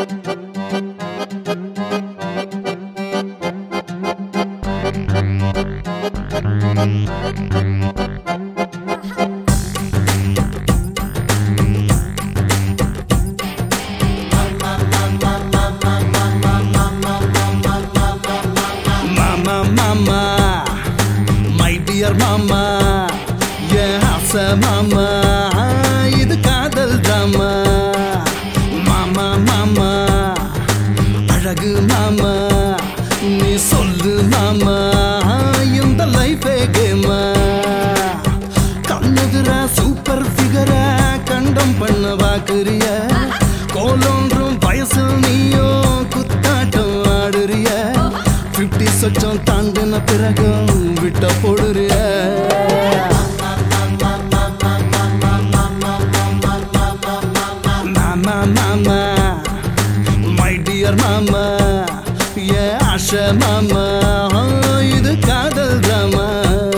மாமா என் ஆசை மாமா இது காதல் தாமா மாமா மாமா அழகு மாமா நீ சொல்லு மாமா இந்த லைஃபே கேமா கண்ணுதுரா சூப்பர் ஃபிகரா கண்டம் பண்ண வாக்குறிய கோலொன்றும் வயசில் நீயோ குத்தாட்டம் ஆடுறிய 50 சொச்சம் தாண்டின பிறகும் விட்ட போடுறிய மாமா மாமா மை டியர் மாமா ஏ ஆஷா மாமா இது காதல் தாமா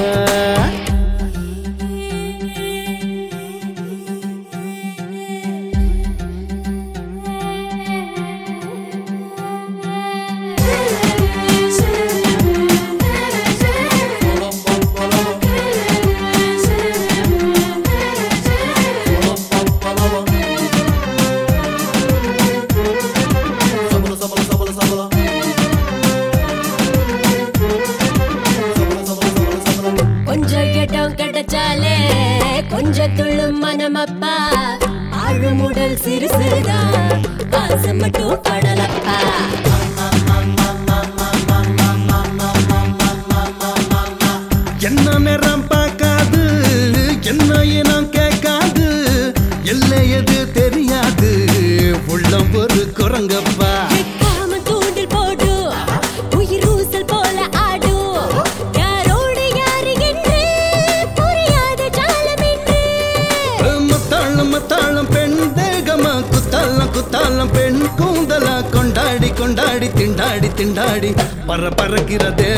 கொஞ்சம் துள்ளும் மனமப்பா ஆழு முடல் சிறு சிறுதா பாசம் மட்டும் படலப்பா என்ன நேரம் பார்க்காது என்ன இனம் கேட்காது எல்லை எது தெரியாது உள்ளம் ஒரு குரங்கப்பா தூண்டில் போடு உயிர் ஊசல் போல ஆடு யாரோடு யாரு என்று புரியாத ஜாலம் என்று மத்தாளம் மத்தாளம் பெண் தேகமா குத்தாளம் குத்தாளம் பெண் கூந்தலா கொண்டாடி கொண்டாடி திண்டாடி திண்டாடி பறக்கிறதே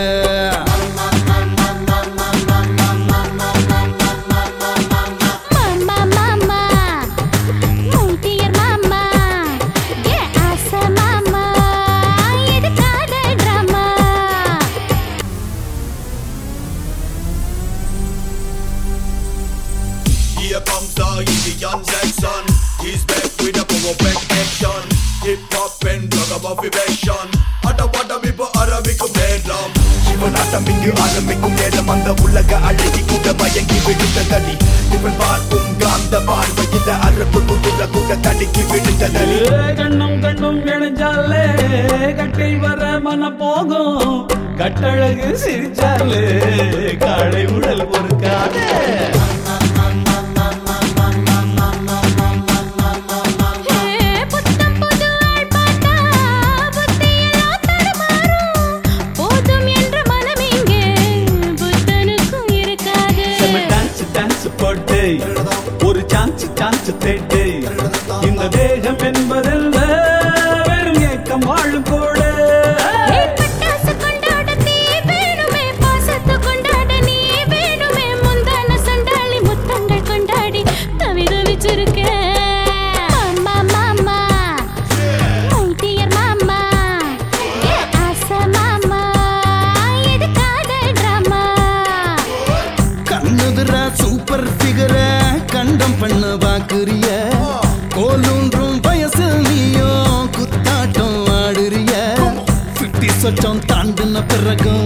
Here comes the Indian section. He's back with a power back action. Hip hop and drug above evasion. Adavada vipa arabiku bedlam. Shivanatamiku aramikum nedam andha ulaga alagi kuda bayangi vidutadali. Ivan paarkum gandha paarvayila arabu kudura kuda tadiki vidutadali. கண்ணும் கண்ணும் இணைஞ்சாலே கட்டை வர மன போகும் கட்டழகு சிரிச்சாலே காளை உடல் பொறுக்காதே ஒரு சான்ஸ் சான்ஸ் தேட்டு இந்த தேகம் என்பதல்ல வெறும் ஏக்கம் வாழும் கூட சூப்பர் ஃபிகர கண்டம் பண்ண வாக்குறிய கோலூன்றும் வயசு நீயோ குத்தாட்டம் ஆடுறிய 50 சொச்சம் தாண்டின பிறகும்